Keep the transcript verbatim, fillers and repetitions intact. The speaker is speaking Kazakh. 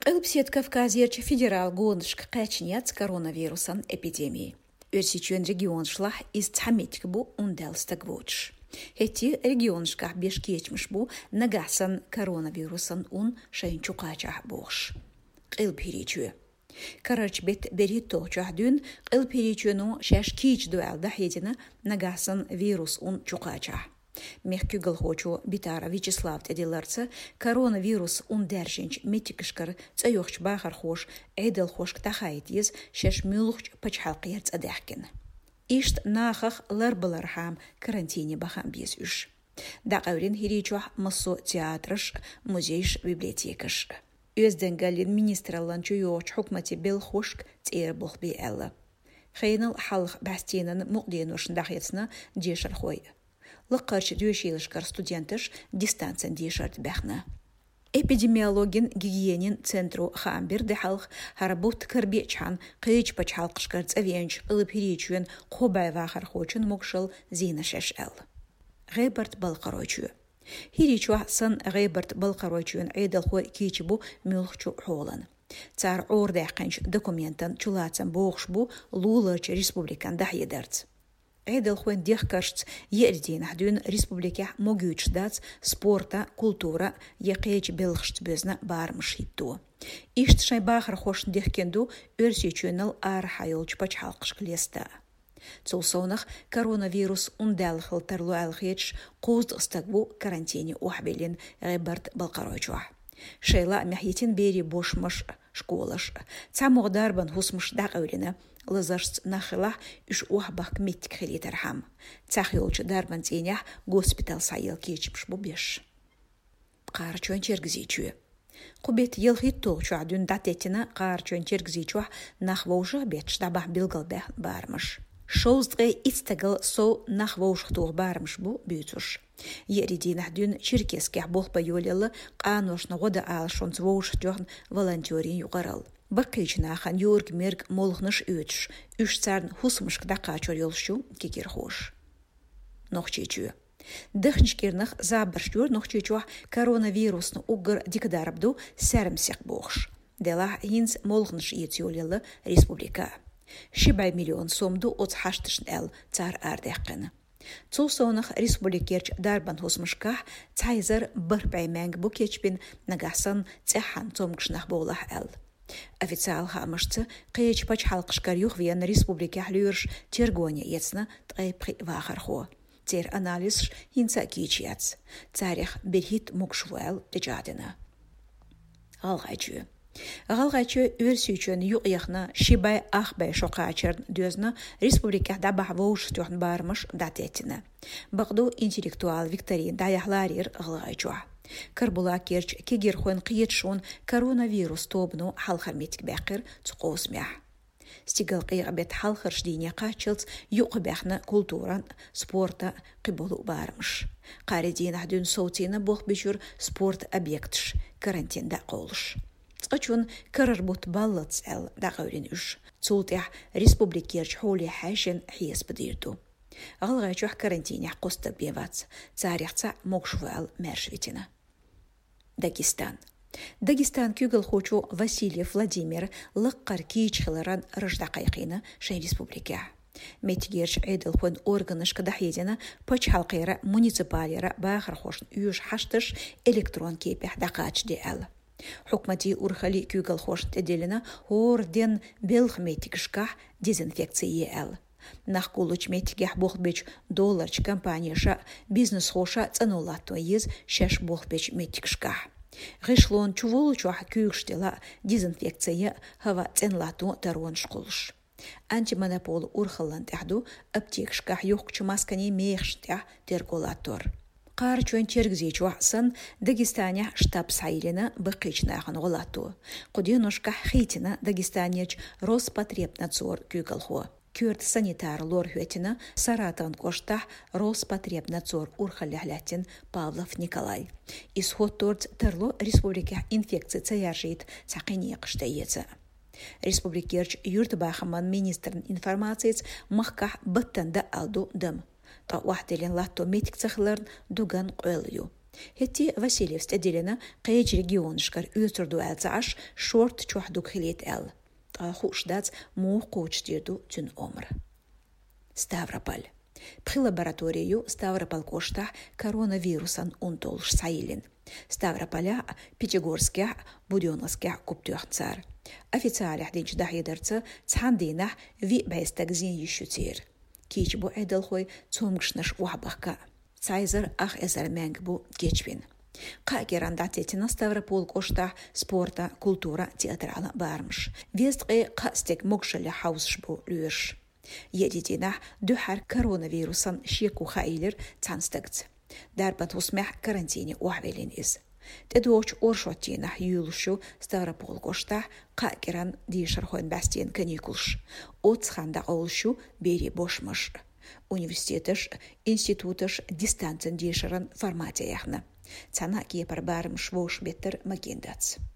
Qılb Set Kavkaziyerçi federal gönüşk qaçniyat koronavirusan epidemiyi. Örsiçön regionşlah isthametik bu undelstak voç. Heti regionşkah beş geçmiş bu nagasan koronavirusan un şayın çuqaçah boğış. Qılb hiriçü. Kararçbet beri toğçah dün qılb hiriçünün şaş kiç dualda hedine nagasan virus un çuqaçah. Мехкюгл хочу битара Вячеслав тедиларца коронавирус ундершинч метикшкар цайохч бахар хош эдел хош тахайтиз шеш мюлхч пачхалқият цадахкин. Ишт нахах ларбалархам карантине бахам без уж. Дaqаврин хиричуах массо театрыш, музейш, библиотекаш. Өзденгалин министралан чуйоч хукмати бел хошк цер бухби элла. Хейнал халх бастинан муqdinушн дахетсна дешар хой. Лыққарш дүйшелішкар студентыш дистанциян дейшард бәхна. Эпидемиологин гигиенин центру хамбер дехалх харабут карбечан қыч пачалқышкар цавенч ылыпиричуен қобай вахар хочын мукшыл зинашеш әл. Ғайбарт балқаройчу. Хиричуа сын ғайбарт балқаройчуен айдалхой кейчібу мюлхчу холан. Цар ордайқанч документан чулацан боғшбу луларч республикан дахедерц. Эдел хуэн дехкашц ердин ахдюн республике могюч дац спорта, культура, якэч белхшц безна бармыш хитту. Ишт шайбахар хошн дехкенду өрсечөнал ар хайолч пачхалқыш клеста. Цулсонах коронавирус ундалхыл тарлу алхеч қозд ыстагбу карантине ухбелин ғайбарт балқаройчуах. Шайла мяхетин бери бошмыш школаш. Цамуғдарбан хусмыш дақаурина. Лазарс нахилах үш уахбах кметтик хилитархам. Цахиолчы дарбан тенях госпитал сайыл кечіпш бу беш. Қарчуан чергізечуе. Қубет елхит толчу адюн датетина қарчуан чергізечуах нахвоужы бет штабах билгалбах бармыш. Шоуздғай ицтагыл соу нахвоужық туғы бармыш бу бүйцуш. Еридин ахдюн черкескех болпа йолелы қаношны ғода алшон звоужық жоғын волонтерин юғарал. Бақичнахан юрг мерг молхныш үтш, үш царн хусмышк дақачор йолшу кекер хош. Нохчечу. Дыхнчкернах забарштур нохчечуах коронавирусны угр дикдарабду сәрімсек боғш. Дела хинз молхныш етсиолелы республика. Шибай миллион сомду отс хаштышн әл цар ардеққыны. Цулсонах республикерч дарбан хусмышках цайзар бір бәймәнг бұ кечпен нагасан цехан цомгшнах болах әл. Официал хамышцы қейч пач халқышкар юхвен республике хлюрш тергоне ецна тайпхи вахархо. Тер анализ хинца кичияц. Царях берхит мукшвел тежадына. Алғайчу. Алғайчу өрсүйчен юқ яхна шибай ахбай шоқачырн дөзна республике дабах воуш тюхн бармыш датетина. Бағду интеллектуал викторин даяхларир алғайчуа. Карбула керч кегер хуэн қиетшон коронавирус тобну халхарметик бәқір цуқоус мях. Стигал қиғабет халхарш дейне қачылц юқ бәқна культуран, спорта қиболу бармыш. Қари дейін ахдүн соутина боқ бешур спорт объектш, карантинда қолыш. Цқачун карар бут баллац әл дағаурин үш. Цултях республикерч холи хашен хиес бадирду. Алғайчуах карантине қоста бевац, царяхца мокшвал мәршветина. Дагестан. Дагестан кюгл хочу Васильев Владимир лыққар кейчхыларан рыждақайқина шай республика. Метигерч эдел хуэн органышка дахедина пач халқайра муниципалера бахар хошн үйш хаштыш электрон кейпех дақач де әл. Хукмати урхали кюгл хошн теделина хорден белх метикшках дезинфекции әл. Нахкулуч метигех бохбеч долларч компанияша бизнес хоша цанулату ез шеш бохбеч метикшка. Гышлон чуволучуах күйгштела дезинфекция хава ценлату тарон шкулш. Антимонопол урхалан тахду аптекшках юхчу маскани мейхштя терголатор. Қарчуан чергзечуах сын Дагестания штаб сайрина бақичнахан голату. Куденушка хитина Дагестанияч Роспотребнадзор күйгалху. Кюрт санитар лор хветина Саратан коштах Роспотребнадзор урхаляхлятин Павлов Николай. Исход торц тарло республика инфекция цаяржит цақине қыштайеца. Республикерч юрт бахаман министрн информациец махках баттанда алду дым. Та уахтелен латто метик цахларн дуган қойлю. Хетти Васильев стеделена қайч регионшкар үстірду әлцаш шорт чухдук хилет әл. Хуш дац мух қочтирду түн омр. Ставрополь. При лабораторию Ставрополь коштах коронавирусан унтолш сайылин. Ставрополя Пятигорских Будённовских куптюхцар. Официалях денч дахидерца цхандинах ви байстагзин ещутир. Кич бу эдалхой цомгшнаш уабахка. Цайзер ах эзерменг бу гечвин. Қагерандатетина Ставрополь коштах спорта, культура, театрала бармш. Вестқи қастек мокшали хаусш бу люерш. Едетинах духар коронавирусан шеку хаилер цанстагц. Дарбат усмях карантине уахвелин из. Тедуоч оршотинах юлшу Ставрополь коштах қагеран дишархойн бастиен каникулш. Оцханда олшу бери бошмаш. Университетыш, институтыш дистанцен дишаран формате яхна. Цана кепар барым швош беттер магендац.